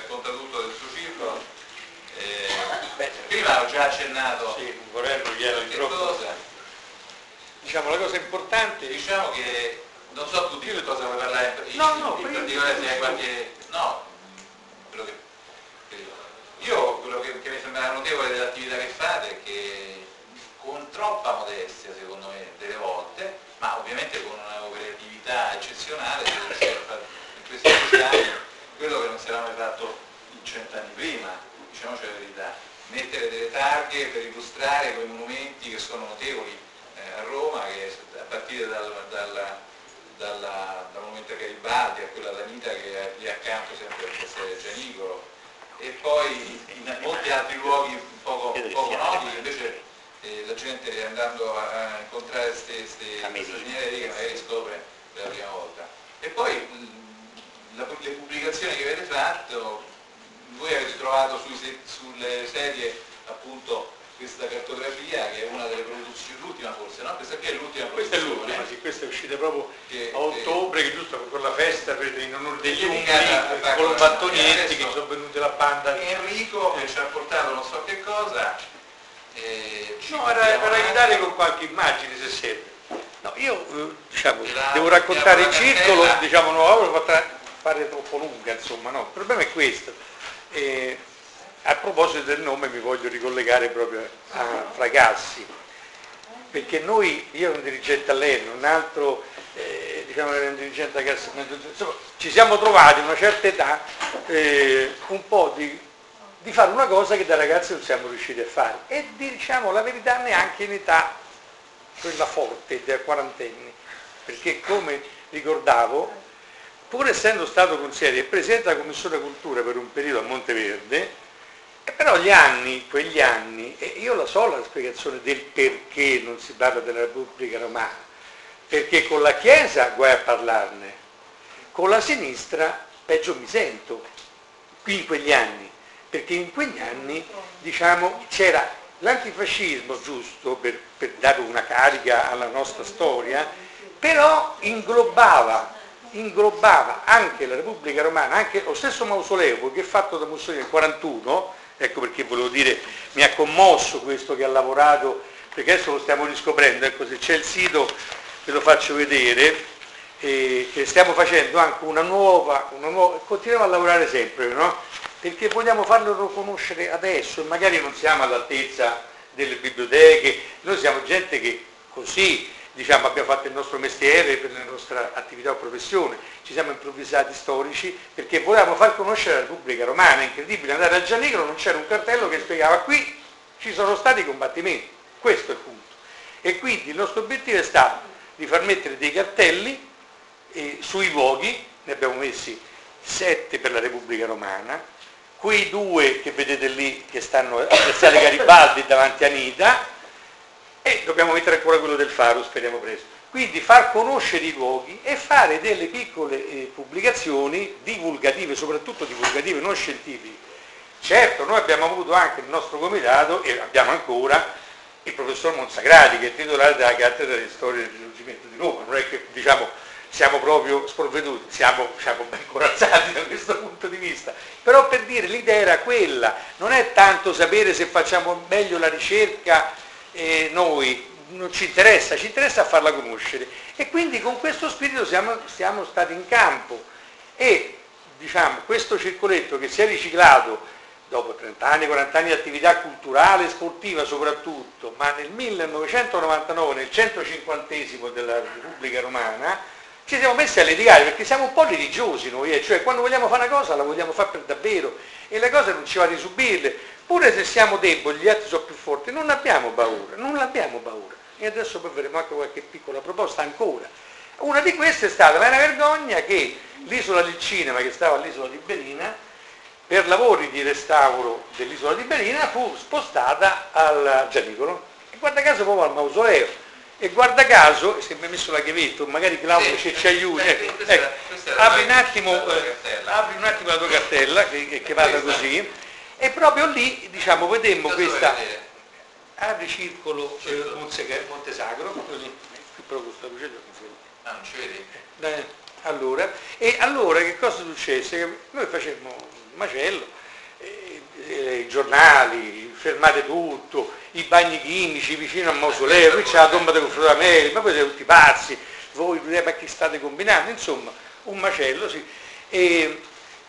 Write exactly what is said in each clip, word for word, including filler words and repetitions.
racconta tutto del suo circolo. Eh, Beh, prima ho già accennato. Sì, non vorrei annoiare il cosa. Diciamo la cosa importante. Diciamo che non so tu di che cosa vuoi parlare in, no, no, in particolare se hai qualche. No, quello che. Io quello che, che mi sembra notevole dell'attività che fate è che con troppa modestia secondo me delle volte, ma ovviamente con una creatività eccezionale si riesce a fare in questi dieci anni quello che non si era mai fatto in cent'anni prima, diciamoci la verità, mettere delle targhe per illustrare quei monumenti che sono notevoli eh, a Roma, che a partire dal, dal, dalla, dal monumento a Garibaldi a quello all'Anita che è lì accanto sempre a Piazzale Gianicolo, e poi in molti altri luoghi un poco, un poco noti che invece eh, la gente andando a, a incontrare queste straniere che magari scopre per la prima volta. E poi mh, la, le pubblicazioni che avete fatto, voi avete trovato sui, sulle serie appunto questa cartografia che è una delle produzioni, l'ultima forse, no? Questa qui è l'ultima questa è l'ultima, sì, questa è uscita proprio che, a ottobre, che, che giusto con la festa in onore degli Umbri, con Battonietti che sono venuti la banda. Enrico che ci ha portato non so che cosa. Eh, no, era per aiutare con qualche immagine se serve. No, io diciamo, la, devo raccontare il circolo, cartella. Diciamo, non l'avevo fatta fare troppo lunga, insomma, no, il problema è questo. Eh, A proposito del nome mi voglio ricollegare proprio a Fracassi, perché noi, io ero un dirigente all'Enno, un altro eh, diciamo era un dirigente a Cassa, insomma ci siamo trovati a una certa età eh, un po' di, di fare una cosa che da ragazzi non siamo riusciti a fare, e diciamo la verità neanche in età quella forte da quarantenni, perché come ricordavo, pur essendo stato consigliere e presidente della Commissione Cultura per un periodo a Monteverde, però gli anni, quegli anni, e io la so la spiegazione del perché non si parla della Repubblica Romana, perché con la Chiesa guai a parlarne, con la sinistra peggio mi sento, qui in quegli anni, perché in quegli anni diciamo c'era l'antifascismo, giusto, per, per dare una carica alla nostra storia, però inglobava, inglobava anche la Repubblica Romana, anche lo stesso mausoleo che è fatto da Mussolini nel quarantuno. Ecco perché volevo dire, mi ha commosso questo che ha lavorato, perché adesso lo stiamo riscoprendo, ecco, se c'è il sito ve lo faccio vedere, eh, che stiamo facendo anche una nuova, una nuova, continuiamo a lavorare sempre, no? Perché vogliamo farlo conoscere adesso, e magari non siamo all'altezza delle biblioteche, noi siamo gente che così, diciamo, abbiamo fatto il nostro mestiere per la nostra attività o professione, ci siamo improvvisati storici perché volevamo far conoscere la Repubblica Romana. È incredibile, andare a Gianicolo non c'era un cartello che spiegava qui ci sono stati i combattimenti, questo è il punto. E quindi il nostro obiettivo è stato di far mettere dei cartelli eh, sui luoghi, ne abbiamo messi sette per la Repubblica Romana, quei due che vedete lì che stanno a Piazzale Garibaldi davanti a Nida, e dobbiamo mettere ancora quello del Faro, speriamo presto. Quindi far conoscere i luoghi e fare delle piccole eh, pubblicazioni divulgative, soprattutto divulgative, non scientifiche. Certo, noi abbiamo avuto anche il nostro comitato, e abbiamo ancora, il professor Monsagrati, che è titolare della cattedra di storia del Risorgimento di Roma. Non è che diciamo siamo proprio sprovveduti, siamo, siamo ben corazzati da questo punto di vista. Però per dire, l'idea era quella, non è tanto sapere se facciamo meglio la ricerca eh, noi, non ci interessa, ci interessa farla conoscere, e quindi con questo spirito siamo, siamo stati in campo, e diciamo questo circoletto che si è riciclato dopo trenta anni, quaranta anni di attività culturale e sportiva soprattutto, ma nel millenovecentonovantanove, nel centocinquantesimo della Repubblica Romana, ci siamo messi a litigare perché siamo un po' religiosi noi, eh? Cioè quando vogliamo fare una cosa la vogliamo fare per davvero, e le cose non ci va di subirle, pure se siamo deboli, gli altri sono più forti, non abbiamo paura, non abbiamo paura. E adesso poi vedremo anche qualche piccola proposta ancora. Una di queste è stata, ma è una vergogna, che l'isola del cinema, che stava all'isola di Belina, per lavori di restauro dell'isola di Belina fu spostata al Gianicolo, e guarda caso proprio al mausoleo. E guarda caso, se mi ha messo la chiavetta, magari Claudio sì, ci aiuti, ecco, questa, ecco, questa apri, un attimo, eh, apri un attimo la tua cartella, che, che, che vada così, e proprio lì, diciamo, vedemmo questa, apri circolo, circolo. Eh, Montesagro, così, qui proprio sta luce, ah, non ci vedi? Eh, Allora, e allora che cosa successe? Che noi facemmo un macello, eh, eh, i giornali, fermate tutto, i bagni chimici vicino al mausoleo, qui c'è la tomba di Goffredo Ameli, ma poi siete tutti pazzi, voi ma che state combinando? Insomma, un macello, sì. E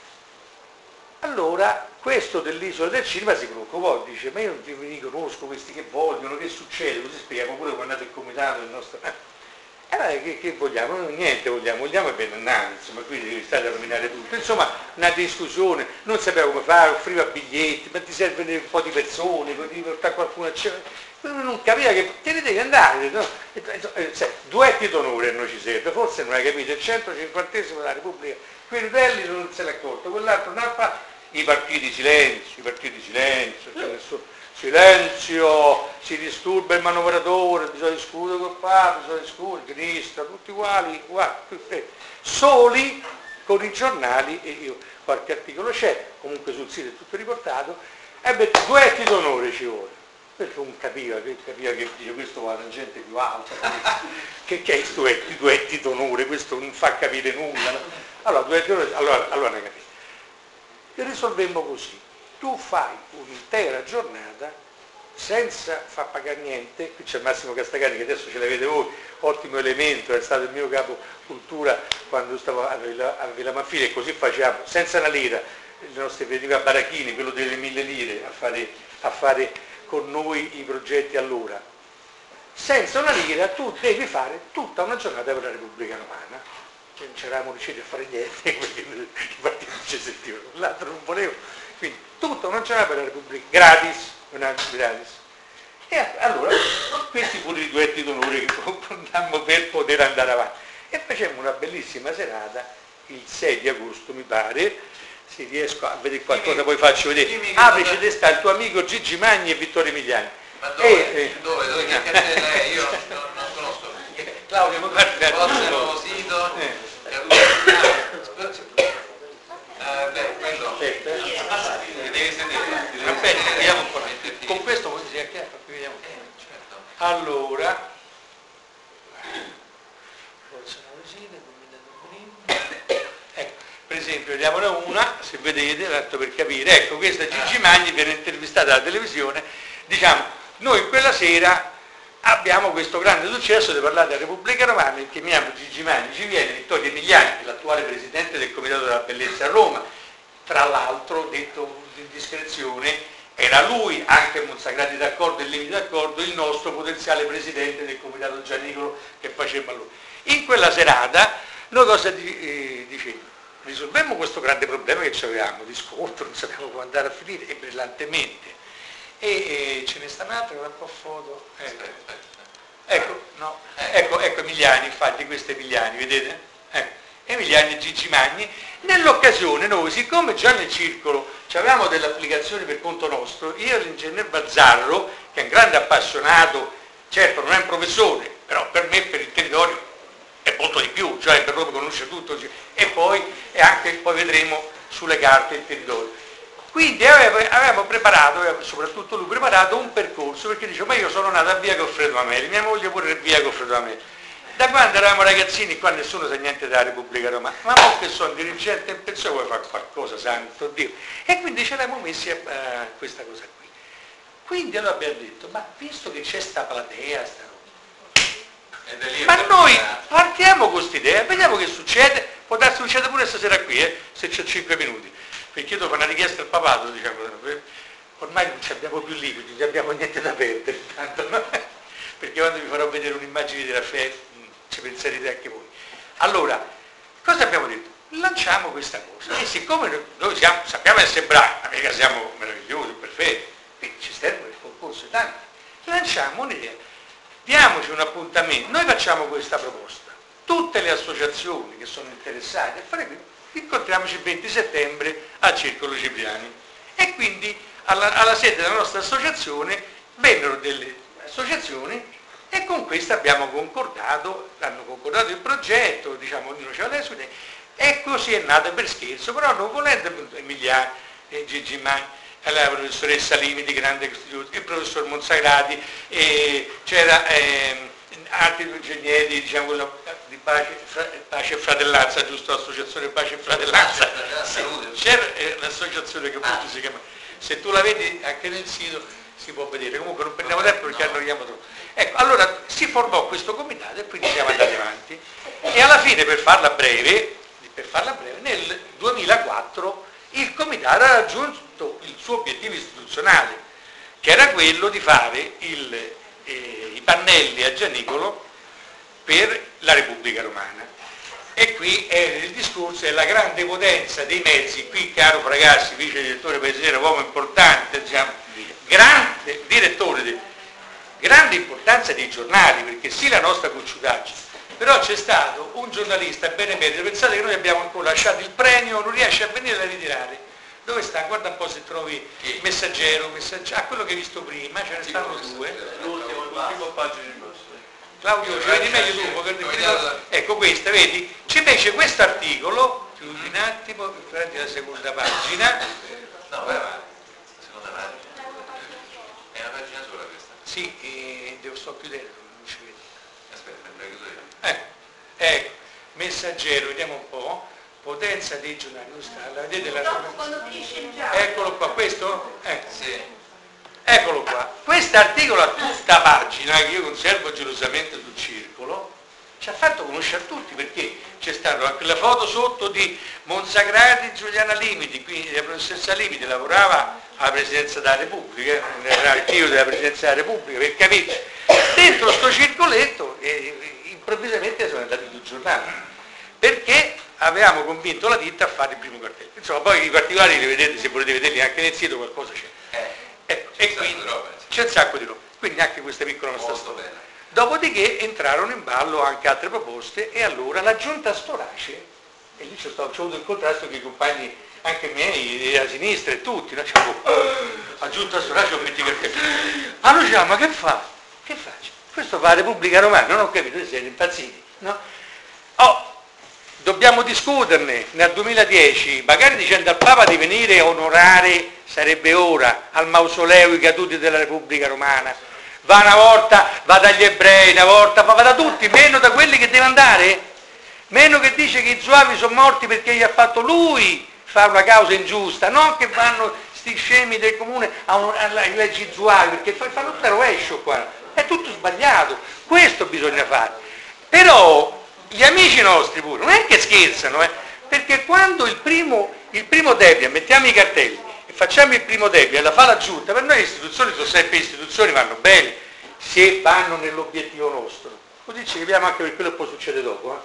allora questo dell'isola del cinema si preoccupò, dice, ma io non mi riconosco questi che vogliono, che succede? Così spieghiamo pure quando è nato il comitato del nostro... E allora che, che vogliamo? Non niente vogliamo, vogliamo e Bennani, insomma, qui state a rovinare tutto. Insomma, una discussione, non sapeva come fare, offriva biglietti, ma ti serve un po' di persone, devi portare qualcuno a cena. Non capiva che te ne devi andare, no? Duetti d'onore a noi ci serve, forse non hai capito, il centocinquantesimo della Repubblica, quei ritelli non se l'è accorto, quell'altro non ha fatto, i partiti silenzio, i partiti silenzio, cioè nessuno. Silenzio, si disturba il manovratore, bisogna discutere col Papa, bisogna discutere, sinistra, tutti uguali, uguali, soli con i giornali, e io qualche articolo c'è, comunque sul sito è tutto riportato, e beh, duetti d'onore ci vuole. Perché non capiva, che capiva che dice questo va una gente più alta, che, che è duetti, duetti d'onore, questo non fa capire nulla. No? Allora, duetti d'onore, allora, allora ne capite. E risolvemmo così. Tu fai un'intera giornata senza far pagare niente, qui c'è Massimo Castagani che adesso ce l'avete voi, ottimo elemento, è stato il mio capo cultura quando stavo a Villa, a Villa Manfili e così facciamo, senza una lira, il nostro veniva Barachini, quello delle mille lire, a fare, a fare con noi i progetti allora. Senza una lira tu devi fare tutta una giornata per la Repubblica Romana. Non c'eravamo riusciti a fare niente, perché i partiti non ci sentivano, l'altro non volevo. Quindi tutta una giornata per la Repubblica, gratis, una gratis. E allora questi furono i duetti d'onore che condammo per poter andare avanti. E facemmo una bellissima serata il sei di agosto, mi pare, se riesco a vedere qualcosa poi faccio vedere. Apice dove sta il tuo amico Gigi Magni e Vittorio Emiliani. Ma dove? E, eh, dove? Dove? Che cartella è? Io non, non conosco. Claudio, mi guarda il nuovo sito. Eh. Uh, beh, quello aspetta, eh. Ti devi sedere, ti devi aspetta, sedere, vediamo un po'. Con questo vuoi dire che vediamo. Eh, certo. Allora, ecco, per esempio, vediamone una, se vedete, tanto per capire. Ecco, questa è Gigi Magni, viene intervistata alla televisione. Diciamo, noi quella sera abbiamo questo grande successo di parlare della Repubblica Romana, chiamiamo Gigi Magni, ci viene Vittorio Emiliani, l'attuale presidente del Comitato della Bellezza a Roma, tra l'altro, detto di discrezione, era lui, anche Monsagrati d'accordo e Limiti d'accordo, il nostro potenziale presidente del Comitato Gianicolo che faceva lui. In quella serata noi cosa eh, dicevamo? Risolvemmo questo grande problema che avevamo, di scontro, non sapevamo come andare a finire, e brillantemente. E, e ce ne sta un'altra, un po' foto. Ecco, ecco, no. ecco, ecco Emiliani, infatti questo è Emiliani, vedete? Ecco. Emiliani e Gigi Magni. Nell'occasione noi, siccome già nel circolo avevamo delle applicazioni per conto nostro, io e l'ingegner Bazzarro, che è un grande appassionato, certo non è un professore, però per me, per il territorio, è molto di più, cioè per Roma conosce tutto, e poi, e anche, poi vedremo sulle carte il territorio. Quindi avevamo preparato, soprattutto lui preparato, un percorso, perché dice, ma io sono nato a via Goffredo Ameli, mia moglie pure via Goffredo Ameli. Da quando eravamo ragazzini, qua nessuno sa niente della Repubblica Romana, ma mo che sono dirigente in pensione vuoi fare qualcosa, santo Dio. E quindi ce l'abbiamo messi a uh, questa cosa qui. Quindi allora abbiamo detto, ma visto che c'è sta platea, sta roba, ma noi partiamo con questa idea, vediamo che succede, può darsi succede pure stasera qui, eh, se c'è cinque minuti. Perché io dopo una richiesta al papato, diciamo, ormai non ci abbiamo più liquidi, non abbiamo niente da perdere, tanto, no? Perché quando vi farò vedere un'immagine di Raffaele ci penserete anche voi. Allora, cosa abbiamo detto? Lanciamo questa cosa, e siccome noi siamo, sappiamo essere bravi, ma mica siamo meravigliosi, perfetti, quindi ci servono il concorso e tanti, lanciamo un'idea, diamoci un appuntamento, noi facciamo questa proposta, tutte le associazioni che sono interessate, faremo incontriamoci il venti settembre al Circolo Cipriani. E quindi alla, alla sede della nostra associazione vennero delle associazioni e con queste abbiamo concordato, hanno concordato il progetto, diciamo, ognuno c'era le sue idee, e così è nato per scherzo, però non volendo Emiliani, eh, Gigi Magni, la professoressa Limiti, grande istituto, il professor Monsagrati, eh, c'era eh, altri ingegneri, diciamo, di pace, fra, pace e fratellanza, giusto? L'associazione Pace e Fratellanza. Sì, c'è un'associazione che appunto ah. si chiama, se tu la vedi anche nel sito si può vedere, comunque non prendiamo tempo perché no. annoiamo troppo. Ecco, allora si formò questo comitato e quindi siamo andati avanti e alla fine, per farla breve, per farla breve, nel duemilaquattro il comitato ha raggiunto il suo obiettivo istituzionale, che era quello di fare il, eh, i pannelli a Gianicolo per la Repubblica Romana. E qui è il discorso della grande potenza dei mezzi. Qui caro Fragassi, vice direttore paesere, uomo importante, diciamo, grande direttore, di, grande importanza dei giornali, perché sì la nostra cocciutaggine, però c'è stato un giornalista benemerito, pensate che noi abbiamo ancora lasciato il premio, non riesce a venire a ritirare. Dove sta? Guarda un po' se trovi il messaggero, messaggero, ah, quello che hai visto prima, ce ne stanno due. L'ultimo, l'ultimo pagina di questo. Claudio, ci vedi meglio tu, perché ecco questa, vedi? Ci fece questo articolo, chiudi un attimo, prendi la seconda pagina. No, vai avanti, la seconda pagina. È una pagina sola questa? Sì, eh, devo sto chiudendo, non ci vedo. Aspetta, me la chiudo io. Ecco, ecco, messaggero, vediamo un po', potenza dei giornali, non sta, la vedete la quando finisce il giallo. Eccolo qua, questo? Ecco. Sì. Eccolo qua, questo articolo a tutta pagina che io conservo gelosamente sul circolo ci ha fatto conoscere tutti, perché c'è stata anche la foto sotto di Monsagrati Giuliana Limiti, quindi la professoressa Limiti lavorava alla Presidenza della Repubblica, nell'archivio della Presidenza della Repubblica, per capirci. Dentro sto circoletto eh, improvvisamente sono andati due giornali, perché avevamo convinto la ditta a fare il primo cartello. Insomma, poi i particolari li vedete, se volete vederli anche nel sito, qualcosa c'è. Ecco, e quindi c'è un sacco di roba, quindi anche questa piccola nostra storia. Bene. Dopodiché entrarono in ballo anche altre proposte e allora la giunta Storace, e lì c'è stato, c'ho avuto il contrasto con i compagni anche miei, della sinistra e tutti, no? La giunta Storace ho messo i cartelli. Allora diciamo, ma che fa? Che faccio? Questo fa la Repubblica Romana, non ho capito, siete impazziti, no? Oh, dobbiamo discuterne nel duemiladieci, magari dicendo al Papa di venire a onorare, sarebbe ora, al mausoleo i caduti della Repubblica Romana. Va una volta, va dagli ebrei, una volta, ma va da tutti, meno da quelli che deve andare. Meno che dice che i zuavi sono morti perché gli ha fatto lui fare una causa ingiusta, non che vanno sti scemi del comune a onorare le leggi zuavi, perché fanno tutto il rovescio qua. È tutto sbagliato. Questo bisogna fare. Però gli amici nostri pure, non è che scherzano, eh, perché quando il primo, il primo debito, mettiamo i cartelli, facciamo il primo debito e la fa la giunta, per noi le istituzioni sono sempre istituzioni, vanno bene se vanno nell'obiettivo nostro, così ci capiamo anche per quello che poi succede dopo.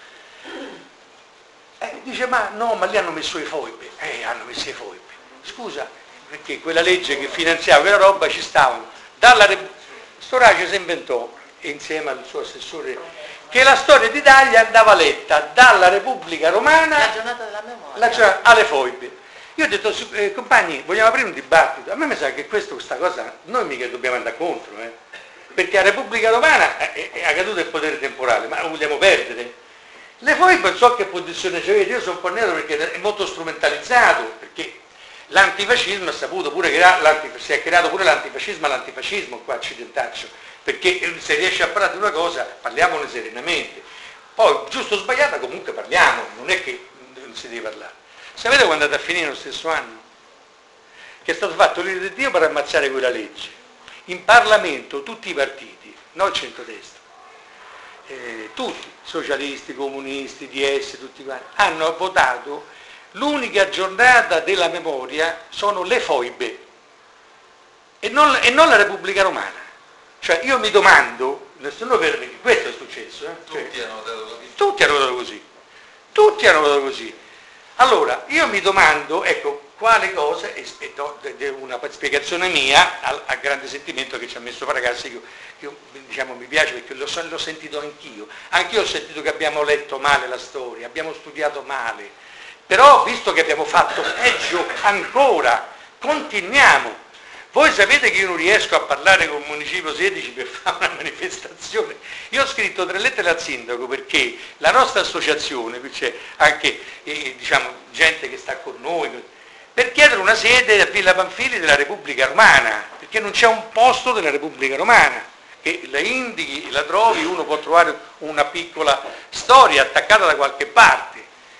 Eh? Eh, dice ma no, ma lì hanno messo i foibe, eh hanno messo i foibe, scusa, perché quella legge che finanziava quella roba ci stavano, dalla Storace si inventò, insieme al suo assessore, che la storia d'Italia andava letta dalla Repubblica Romana la giornata della memoria la giornata, alle foibe. Io ho detto, eh, compagni, vogliamo aprire un dibattito? A me mi sa che questo, questa cosa, noi mica dobbiamo andare contro, eh? Perché la Repubblica Romana è, è, è caduto il potere temporale, ma lo vogliamo perdere? Le foibe non so che posizione c'avete, io sono un po' nero perché è molto strumentalizzato, perché l'antifascismo ha saputo pure che si è creato pure l'antifascismo e l'antifascismo qua occidentaccio, perché se riesce a parlare di una cosa, parliamone serenamente. Poi, giusto o sbagliata, comunque parliamo, non è che non si deve parlare. Sapete quando è andato a finire lo stesso anno? Che è stato fatto l'ira di Dio per ammazzare quella legge. In Parlamento tutti i partiti, non il centrodestra, eh, tutti, socialisti, comunisti, D S, tutti quanti, hanno votato l'unica giornata della memoria sono le foibe e non, e non la Repubblica Romana. Cioè io mi domando, nessuno per me, questo è successo, eh? Tutti cioè, hanno votato così. Tutti hanno votato così. Tutti hanno votato così. Allora, io mi domando, ecco, quale cosa, e do una spiegazione mia al, al grande sentimento che ci ha messo Fragassi, che io, diciamo, mi piace perché l'ho, l'ho sentito anch'io. Anch'io ho sentito che abbiamo letto male la storia, abbiamo studiato male, però visto che abbiamo fatto peggio ancora, continuiamo. Voi sapete che io non riesco a parlare con il Municipio sedici per fare una manifestazione. Io ho scritto tre lettere al sindaco perché la nostra associazione, qui c'è anche eh, diciamo, gente che sta con noi, per chiedere una sede a Villa Pamphili della Repubblica Romana, perché non c'è un posto della Repubblica Romana. che la indichi, la trovi, uno può trovare una piccola storia attaccata da qualche parte.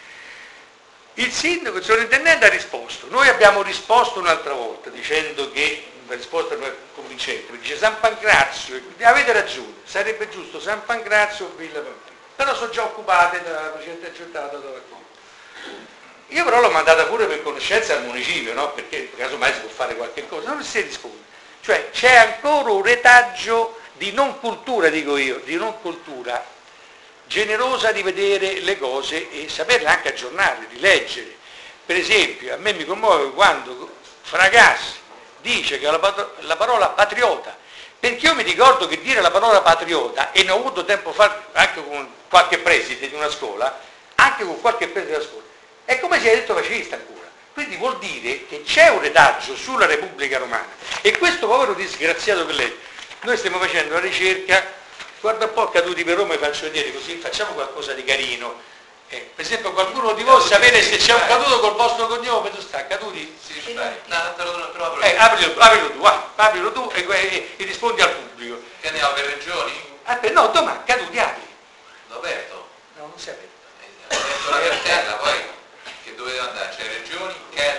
Il sindaco, il sovrintendente ha risposto, noi abbiamo risposto un'altra volta dicendo che, la risposta non è convincente, perché dice San Pancrazio, avete ragione, sarebbe giusto San Pancrazio o Villa Pamphili, però sono già occupate dalla precedente giornata dalla Comunità. Io però l'ho mandata pure per conoscenza al municipio, no? Perché casomai si può fare qualche cosa, non si risponde. Cioè c'è ancora un retaggio di non cultura, dico io, di non cultura generosa di vedere le cose e saperle anche aggiornare, di leggere. Per esempio, a me mi commuove quando Fragassi dice che la, la parola patriota, perché io mi ricordo che dire la parola patriota, e ne ho avuto tempo fa anche con qualche preside di una scuola, anche con qualche preside della scuola, è come se hai detto fascista ancora. Quindi vuol dire che c'è un retaggio sulla Repubblica Romana. E questo povero disgraziato che legge. Noi stiamo facendo una ricerca, guarda un po' Caduti per Roma, vi faccio vedere così, facciamo qualcosa di carino. Eh, per esempio qualcuno di voi sapere se c'è un caduto col vostro cognome, dove sta? Caduti? Sì, stai. No, te lo, te lo apro eh, aprilo, aprilo tu, va, aprilo tu e, e, e rispondi al pubblico. Che andiamo per regioni? Ah, per, no, domani, Caduti, apri. L'ho aperto? No, non si è aperto. Ho aperto la cartella, poi che doveva andare? C'è regioni,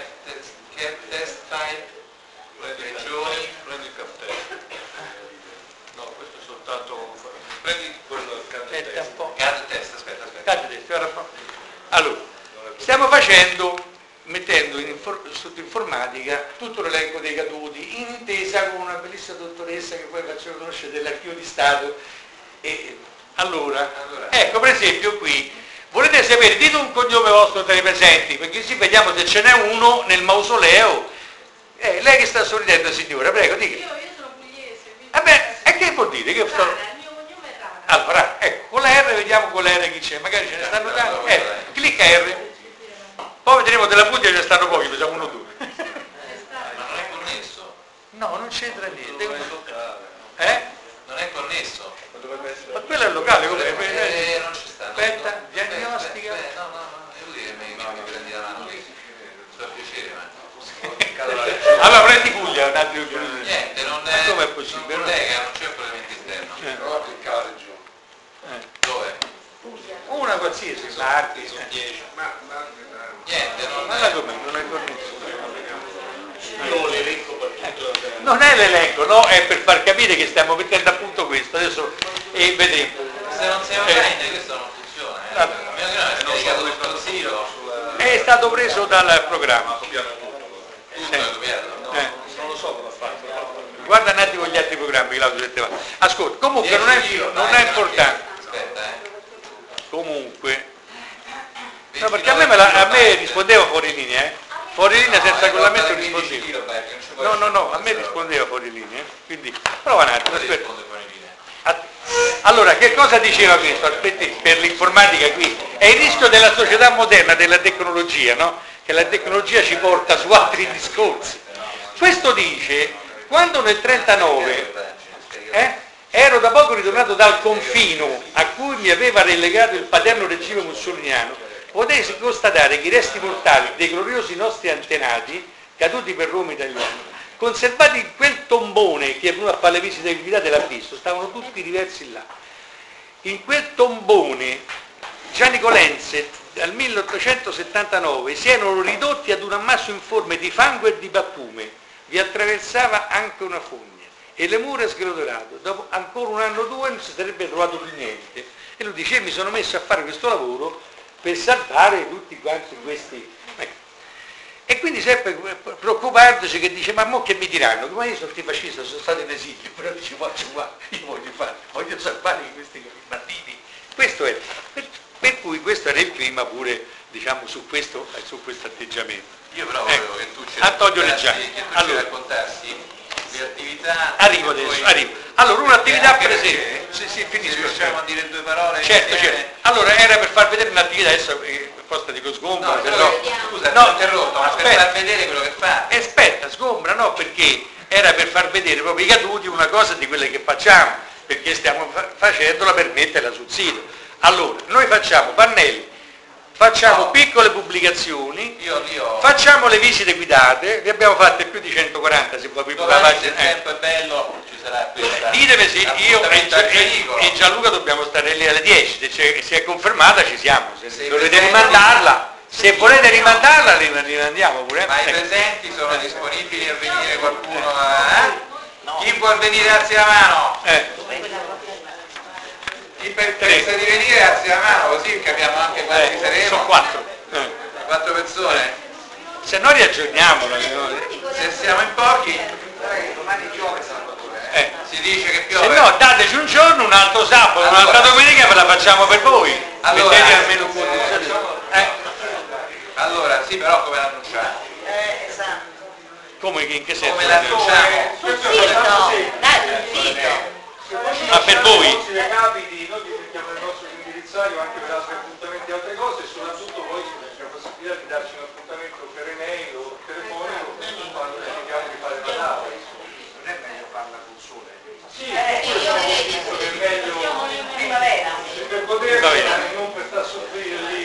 Kertestein, regioni, Prendi il caffè. No, questo è soltanto... Prendi quello del canto Aspetta un po'. Cade testa, aspetta, aspetta. Cade testa, guarda un po'. Allora, stiamo facendo, mettendo in infor- sotto informatica tutto l'elenco dei caduti, in intesa con una bellissima dottoressa che poi faccio conoscere dell'archivio di Stato. E, allora, Allora. ecco per esempio qui, volete sapere, dite un cognome vostro tra i presenti, perché così vediamo se ce n'è uno nel mausoleo. Eh, lei che sta sorridendo signora, prego, dica. Io, io sono pugliese. quindi- Vabbè, e che vuol dire? Che sto... Rara, il mio cognome è Rara. Allora, ecco, con la R vediamo con la R chi c'è, magari ce ne stanno tanti. Eh, clicca R. Poi vedremo della Puglia ce ne stanno pochi, facciamo uno o due. Ma non è connesso? No, non c'entra niente. Dove è il locale? Eh? Non è connesso? Ma dovrebbe essere... Ma quello è il locale, come? Eh, non ci sta. Aspetta, no, no, diagnostica. aspetta, no, no, no, è utile che mi, mi, mi prendi la mano qui. Fa piacere, ma... Allora prendi Puglia un attimo più. Niente, non Ma è... com'è possibile? Non collega, non c'è un collegamento esterno. Eh. Prova a cliccare giù. Eh. Dove? Una qualsiasi, marchi. Su Eh. dieci. Ma, ma, Niente, non Ma la è... com'è? Non è connesso. io l'elenco per tutto. Non è l'elenco, no? È per far capire che stiamo mettendo a punto questo. Adesso e vedremo. Se non sei online questo non funziona, eh. A meno che non è scaricato tutto il sito. È stato preso dal programma. Tutto è copiato. Eh. Non lo so come ha fatto. Guarda un attimo gli altri programmi, Claudio, se te va. Ascolta, comunque non è, non è importante. Aspetta, eh. Comunque. No, perché a me, me la- a me rispondeva fuori linea, eh. Fuori linea senza regolamento rispondeva. No, no, no, a me rispondeva fuori linea, eh. Quindi prova un attimo, aspetta. Att- Allora, che cosa diceva questo? Aspetti, per l'informatica qui. È il rischio della società moderna, della tecnologia, no? Che la tecnologia ci porta su altri discorsi. Questo dice, quando nel trentanove eh, ero da poco ritornato dal confino a cui mi aveva relegato il paterno regime mussoliniano, potei constatare che i resti mortali dei gloriosi nostri antenati, caduti per Roma italiana, conservati in quel tombone, chi è venuto a fare le visite guidate l'ha visto, stavano tutti diversi là. In quel tombone Gianni Colenze dal milleottocentosettantanove si erano ridotti ad un ammasso informe di fango e di bappume, vi attraversava anche una fogna e le mura sgretolato. Dopo ancora un anno o due non si sarebbe trovato più niente. E lui dice, mi sono messo a fare questo lavoro per salvare tutti quanti questi. E quindi sempre preoccupandosi che dice, ma mo che mi diranno? Ma io sono antifascista, sono stato in esilio, però dice, faccio qua, io voglio fare, voglio salvare questi banditi. Questo è, per, per cui questo era il clima pure, diciamo, su questo, su questo atteggiamento. Io però Ecco, volevo che tu ci Antonio raccontassi, Reggiani. che tu Allora. ci raccontassi le attività. Arrivo che adesso, poi- arrivo. Allora, un'attività Anche per perché, esempio, sì, sì, se finisco. riusciamo a dire due parole Certo, insieme- certo. Allora, era per far vedere un'attività, adesso eh, apposta dico sgombra, No, se però, no. scusa, No, ti ho interrotto, ma per aspetta. far vedere quello che fa. E aspetta, sgombra, no, perché era per far vedere proprio i caduti una cosa di quelle che facciamo, perché stiamo fa- facendola per metterla sul sito. Allora, noi facciamo pannelli, facciamo No. piccole pubblicazioni, Io, io facciamo le visite guidate, ne abbiamo fatte più di centoquaranta, se vuoi più la domani se pagina. il eh. tempo è bello ci sarà questa. Ditemi se io e, appuntamento al e- Gianicolo. e Gianluca dobbiamo stare lì alle dieci, se, c'è- se è confermata ci siamo, se, Se i volete presenti- rimandarla, se volete rimandarla rim- rimandiamo pure. Ma i Ecco. presenti sono disponibili a venire qualcuno a... Chi vuol venire alzi la mano? Eh, Chi pensa di venire alzi la mano, così capiamo anche quanti eh, saremo. sono quattro. Eh. Quattro persone? Se no riaggiorniamola. Se siamo in pochi, domani piove Salvatore, eh? Eh. Si dice che Se piove. no dateci un giorno, un altro sabato, Allora. un'altra domenica ve la facciamo per voi. Allora, Mettete almeno un po' eh, di eh. Allora, sì, però come l'annunciamo? Eh, esatto. Come in che senso? Come l'annunciamo? Sul sito, dai, sul sito. Ma per voi? Se le capiti, noi vi mettiamo nel nostro indirizzario anche per altri appuntamenti e altre cose, e soprattutto poi c'è la possibilità di darci un appuntamento per email o telefonico quando decidiamo di fare la data. Non è meglio farla con sole? Sì, Eh, io direi di è meglio primavera. per poter Primavera. e non per star a soffrire lì.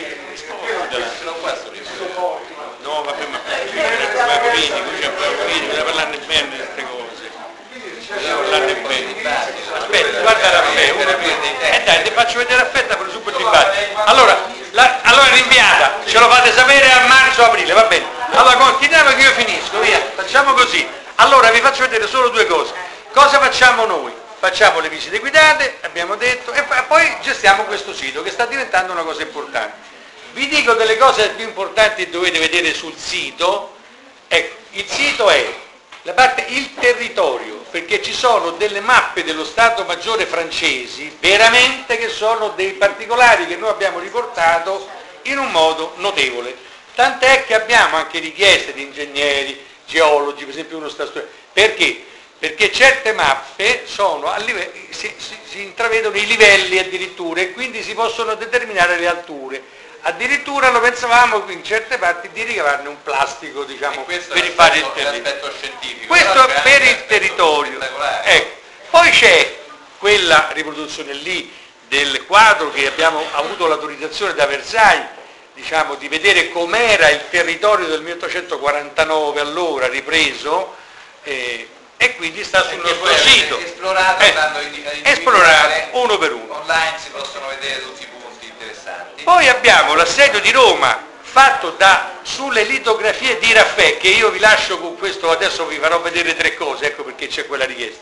Ce l'ho qua sto libro. No, vabbè, ma Pavolini, qui c'è Pavolini, bisogna parlarne bene di queste cose. Bisogna parlarne bene. Aspetta, guarda Raffaele, uno più. Eh dai, ti faccio vedere Raffaele per subito il dibattito. Allora, la, allora rinviata, ce lo fate sapere a marzo-aprile, va bene. Allora continuiamo che io finisco, via, facciamo così. Allora vi faccio vedere solo due cose. Cosa facciamo noi? Facciamo le visite guidate, abbiamo detto, e poi gestiamo questo sito che sta diventando una cosa importante. Vi dico che le cose più importanti dovete vedere sul sito. Ecco, il sito è la parte, il territorio, perché ci sono delle mappe dello Stato Maggiore francesi, veramente che sono dei particolari che noi abbiamo riportato in un modo notevole. Tant'è che abbiamo anche richieste di ingegneri, geologi, per esempio uno sta studiando. Perché? Perché certe mappe sono a livello, si, si, si intravedono i livelli addirittura e quindi si possono determinare le alture. Addirittura lo pensavamo in certe parti di ricavarne un plastico, diciamo, E questo per è il fare il l'aspetto, è territorio. l'aspetto scientifico. Questo però c'è anche per il l'aspetto territorio. spettacolare. Ecco. Poi c'è quella riproduzione lì del quadro che abbiamo avuto l'autorizzazione da Versailles, diciamo, di vedere com'era il territorio del milleottocentoquarantanove allora ripreso, eh, e quindi sta sul Perché nostro poi avete sito. esplorato, Eh, andando in- ad individuare, esplorato uno per uno. Online si possono vedere tutti i punti interessanti. Poi abbiamo l'assedio di Roma fatto da, sulle litografie di Raffaele, che io vi lascio con questo, adesso vi farò vedere tre cose, ecco perché c'è quella richiesta.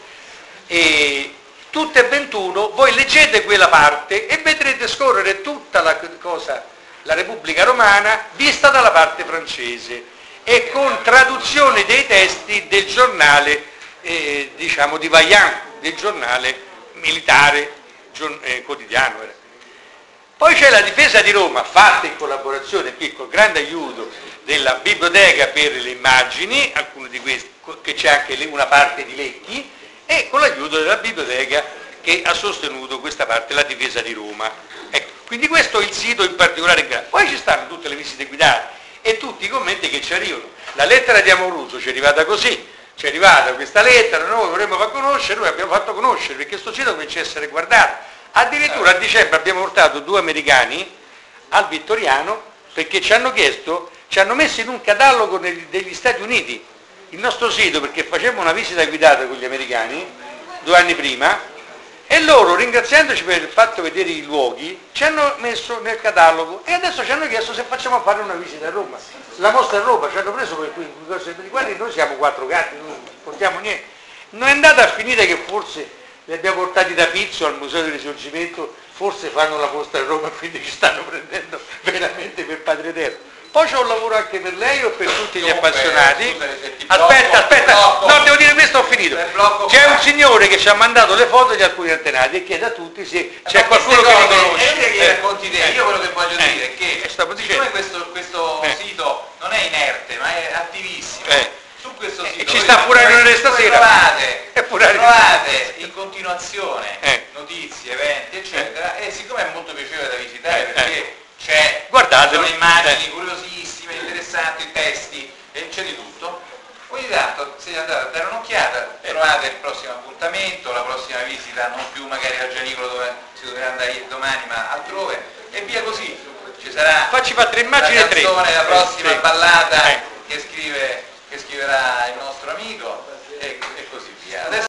E tutte e ventuno, voi leggete quella parte e vedrete scorrere tutta la cosa, la Repubblica Romana, vista dalla parte francese e con traduzione dei testi del giornale, eh, diciamo di Vaillant, del giornale militare giorn- eh, quotidiano. Era. Poi c'è la difesa di Roma, fatta in collaborazione qui col grande aiuto della biblioteca per le immagini, alcune di queste, che c'è anche lì una parte di Lecchi, e con l'aiuto della biblioteca che ha sostenuto questa parte, la difesa di Roma. Ecco, quindi questo è il sito in particolare. Poi ci stanno tutte le visite guidate e tutti i commenti che ci arrivano. La lettera di Amoruso ci è arrivata così, ci è arrivata questa lettera, noi vorremmo far conoscere, noi abbiamo fatto conoscere perché questo sito comincia a essere guardato. Addirittura a dicembre abbiamo portato due americani al Vittoriano perché ci hanno chiesto, ci hanno messo in un catalogo negli- degli Stati Uniti il nostro sito, perché facevamo una visita guidata con gli americani due anni prima e loro, ringraziandoci per il fatto vedere i luoghi, ci hanno messo nel catalogo e adesso ci hanno chiesto se facciamo fare una visita a Roma. La mostra a Roma ci hanno preso per quei cose per i quali noi siamo quattro gatti, non portiamo niente. Non è andata a finire che forse li abbiamo portati da Pizzo al Museo del Risorgimento, forse fanno la posta a Roma e quindi ci stanno prendendo veramente per Padre Eterno. Poi c'è un lavoro anche per lei o per tutti gli Comunque, appassionati. scusa, se ti Aspetta, blocco, aspetta, blocco. no, devo dire questo, ho finito. Per blocco C'è un qua. signore che ci ha mandato le foto di alcuni antenati e chiede a tutti se c'è Ma qualcuno queste che li cose, conosce. È inutile che Eh, racconti te, io quello che voglio eh, dire è che eh, stavo siccome dicendo. questo, questo Eh. sito non è inerte ma è attivissimo, Eh. su questo Eh, sito ci voi- sta pure voi- Arione voi stasera. trovate, È pure Arione trovate stasera. in continuazione Eh. notizie, eventi eccetera e siccome è molto piacevole da visitare perché c'è Guardatelo. sono immagini Eh. curiosissime, interessanti, testi e c'è di tutto. Ogni tanto se andate a dare un'occhiata trovate il prossimo appuntamento, la prossima visita, non più magari al Gianicolo dove si dovrà andare domani ma altrove e via così. Ci sarà Facci fare tre immagini la e tre. canzone, la prossima Eh, sì. ballata Eh. che, scrive, che scriverà il nostro amico e, e così via. Adesso